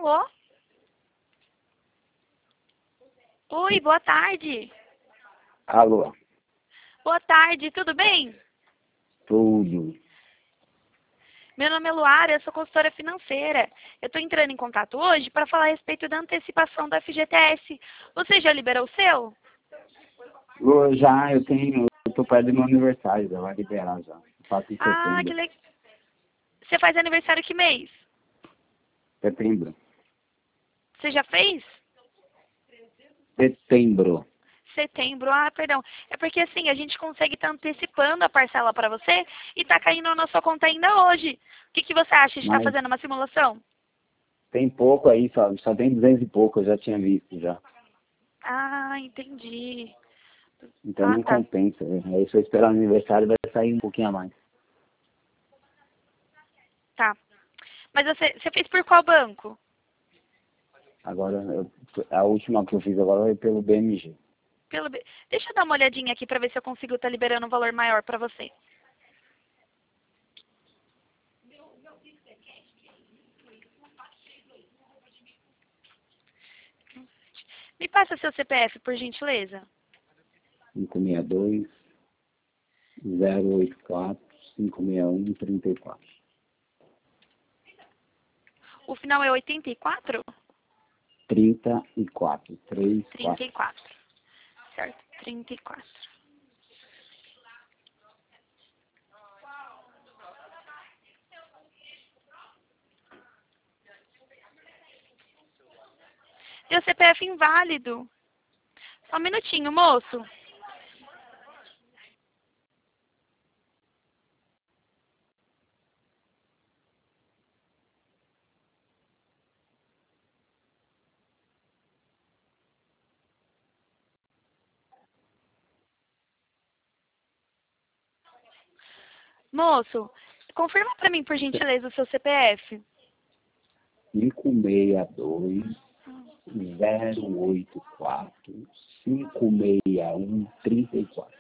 Alô? Oi, boa tarde. Alô, Boa tarde, tudo bem? tudo. Meu nome é Luara, eu sou consultora financeira. Eu estou entrando em contato hoje para falar a respeito da antecipação do FGTS. Você já liberou o seu? Eu tô perto do meu aniversário, já vai liberar já. Faço em Ah, que setembro. legal. Você faz aniversário que mês? Setembro. Você já fez? Setembro. Setembro, ah, perdão. É porque assim, a gente consegue estar antecipando a parcela para você e tá caindo na sua conta ainda hoje. O que você acha de estar Mas fazendo uma simulação? tem pouco aí, só tem 200 e pouco, eu já tinha visto já. Ah, entendi. Então Ah, não tá. compensa. Aí se eu esperar o aniversário vai sair um pouquinho a mais. Tá. Mas você fez por qual banco? Agora, a última que eu fiz agora foi pelo BMG. Deixa eu dar uma olhadinha aqui para ver se eu consigo estar liberando um valor maior para você. Me passa seu CPF, por gentileza. 562 084 561 34. O final é 84? 34. 34. 34. Certo, 34. Seu CPF inválido. Só um minutinho, moço. Moço, confirma para mim, por gentileza, o seu CPF. 562 084 561 34.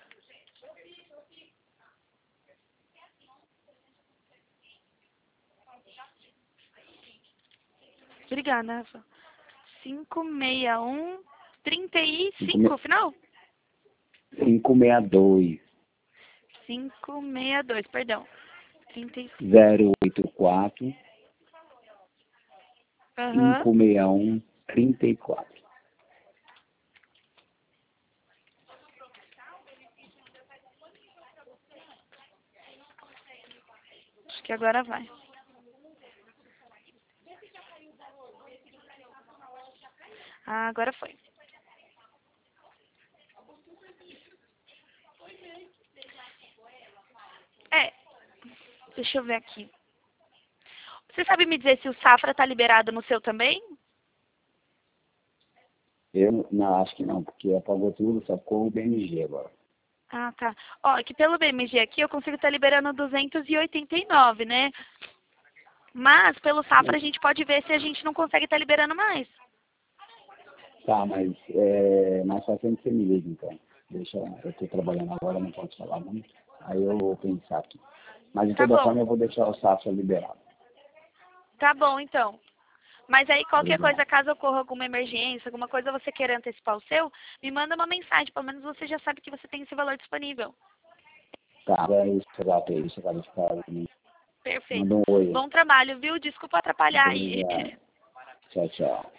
Obrigada, Rafa. 561 35, final? 562 562, perdão. 35. 084 Aham. 561 34. Acho que agora vai. Ah, agora foi. É, deixa eu ver aqui. Você sabe me dizer se o Safra tá liberado no seu também? Eu não, acho que não, porque apagou tudo, só ficou o BMG agora. Ah, tá. Ó, que pelo BMG aqui eu consigo estar liberando 289, né? Mas pelo Safra a gente pode ver se a gente não consegue estar liberando mais. Tá, mas mais fácil você me liga então. Deixa, eu tô trabalhando agora, não posso falar muito. Aí eu vou pensar aqui. Mas de Tá toda bom. forma eu vou deixar o Safra liberado. Tá bom, então. Mas aí qualquer Obrigado. coisa, caso ocorra alguma emergência, alguma coisa você queira antecipar o seu, me manda uma mensagem. Pelo menos você já sabe que você tem esse valor disponível. Tá, é isso, isso, cara. Perfeito. Manda um oi. Bom trabalho, viu? Desculpa atrapalhar aí. Obrigado. Tchau, tchau.